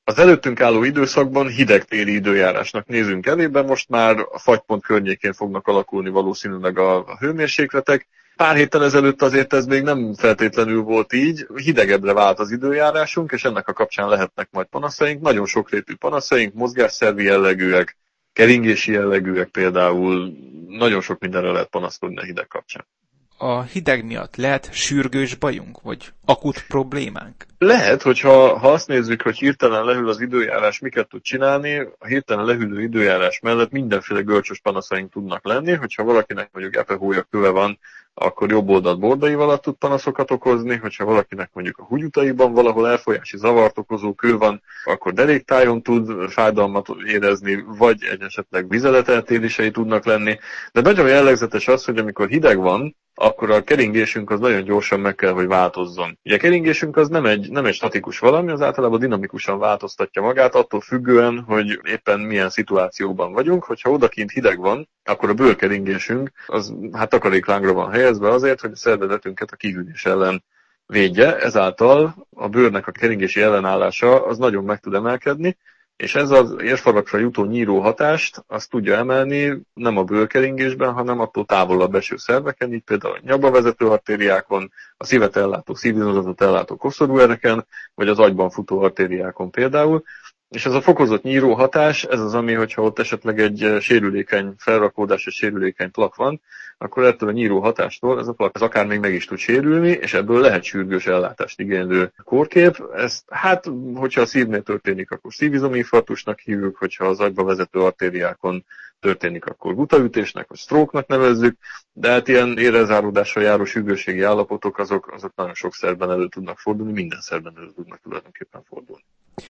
Az előttünk álló időszakban hideg téli időjárásnak nézünk elébe, most már a fagypont környékén fognak alakulni valószínűleg a hőmérsékletek. Pár héttel ezelőtt azért ez még nem feltétlenül volt így, hidegebbre vált az időjárásunk, és ennek a kapcsán lehetnek majd panaszaink, nagyon sokrétű panaszaink, mozgásszervi jellegűek, keringési jellegűek például, nagyon sok mindenre lehet panaszkodni a hideg kapcsán. A hideg miatt lehet sürgős bajunk, vagy akut problémánk? Lehet, hogyha azt nézzük, hogy hirtelen lehűl az időjárás, miket tud csinálni, a hirtelen lehűlő időjárás mellett mindenféle görcsös panaszaink tudnak lenni, hogyha valakinek mondjuk epehólya köve van, akkor jobb oldalt bordaival alatt tud panaszokat okozni, hogyha valakinek mondjuk a húgyutaiban valahol elfolyási zavart okozó kő van, akkor deréktájon tud fájdalmat érezni, vagy egy esetleg vizeleteltérései tudnak lenni. De nagyon jellegzetes az, hogy amikor hideg van, akkor a keringésünk az nagyon gyorsan meg kell, hogy változzon. Ugye a keringésünk az nem egy statikus valami, az általában dinamikusan változtatja magát, attól függően, hogy éppen milyen szituációban vagyunk. Hogyha odakint hideg van, akkor a bőrkeringésünk az takaréklángra van helyezve azért, hogy a szervezetünket a kihűlés ellen védje, ezáltal a bőrnek a keringési ellenállása az nagyon meg tud emelkedni, és ez az érfarrakra jutó nyíró hatást azt tudja emelni nem a bőrkeringésben, hanem attól távolabb eső szerveken, így például a nyakba vezető artériákon, a szívet ellátó, szívizomzatot ellátó koszorúereken, vagy az agyban futó artériákon például. És ez a fokozott nyíró hatás, ez az, ami, hogyha ott esetleg egy sérülékeny felrakódás, egy sérülékeny plak van, akkor ettől a nyíró hatástól ez a plak akár még meg is tud sérülni, és ebből lehet sürgős ellátást igénylő kórkép. Ezt, hogyha a szívnél történik, akkor szívizominfarktusnak hívjuk, hogyha az agyba vezető artériákon történik, akkor gutaütésnek, vagy stroke-nak nevezzük, de hát ilyen érrezáródással járó sürgősségi állapotok, azok nagyon sok szerben elő tudnak fordulni, minden szerben elő tudnak tulajdonképpen fordulni.